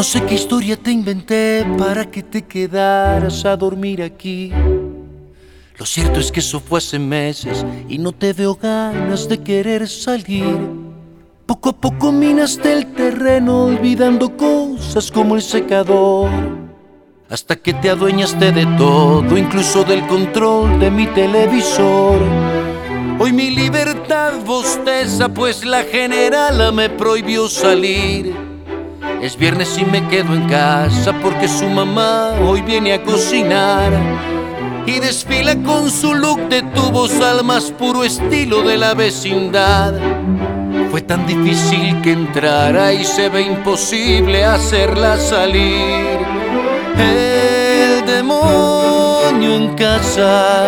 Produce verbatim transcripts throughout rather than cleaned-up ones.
No sé qué historia te inventé para que te quedaras a dormir aquí. Lo cierto es que eso fue hace meses y no te veo ganas de querer salir. Poco a poco minaste el terreno olvidando cosas como el secador, hasta que te adueñaste de todo, incluso del control de mi televisor. Hoy mi libertad bosteza, pues la generala me prohibió salir. Es viernes y me quedo en casa porque su mamá hoy viene a cocinar y desfila con su look de tubos al más puro estilo de la vecindad. Fue tan difícil que entrara y se ve imposible hacerla salir. El demonio en casa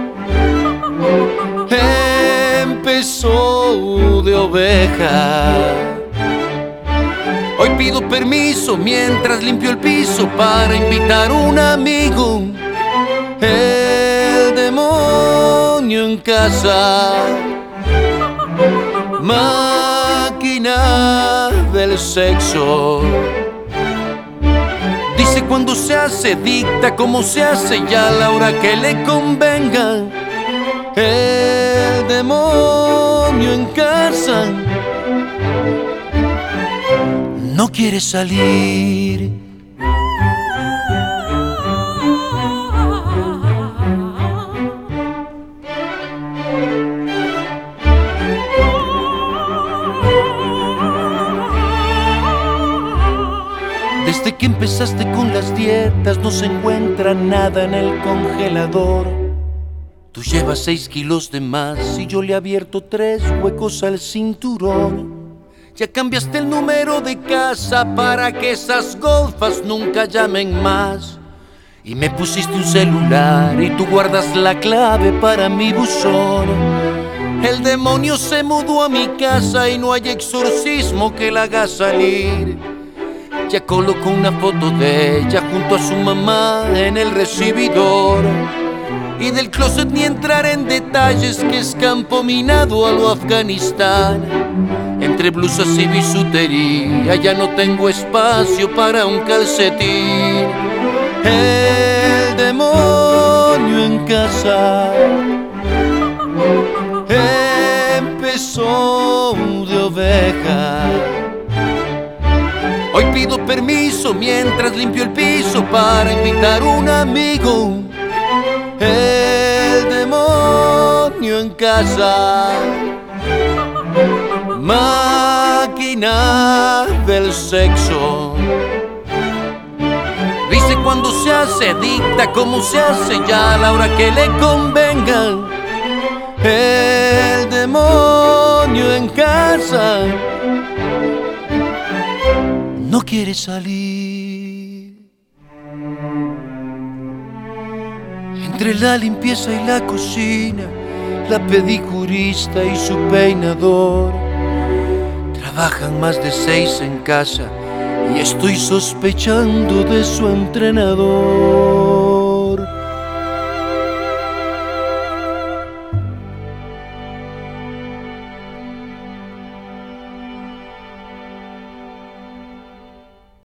empezó de oveja. Hoy pido permiso mientras limpio el piso para invitar a un amigo. El demonio en casa, máquina del sexo. Dice cuando se hace, dicta cómo se hace y a la hora que le convenga. El demonio en casa no quiere salir. Desde que empezaste con las dietas no se encuentra nada en el congelador. Tú llevas seis kilos de más y yo le abierto tres huecos al cinturón. Ya cambiaste el número de casa para que esas golfas nunca llamen más. Y me pusiste un celular y tú guardas la clave para mi buzón. El demonio se mudó a mi casa y no hay exorcismo que la haga salir. Ya colocó una foto de ella junto a su mamá en el recibidor. Y del closet ni entrar en detalles, que es campo minado a lo Afganistán. Entre blusas y bisutería ya no tengo espacio para un calcetín. El demonio en casa empezó de oveja. Hoy pido permiso mientras limpio el piso para invitar a un amigo. El demonio en casa, máquina del sexo. Dice cuando se hace, dicta cómo se hace ya a la hora que le convenga. El demonio en casa no quiere salir. Entre la limpieza y la cocina, la pedicurista y su peinador trabajan más de seis en casa y estoy sospechando de su entrenador.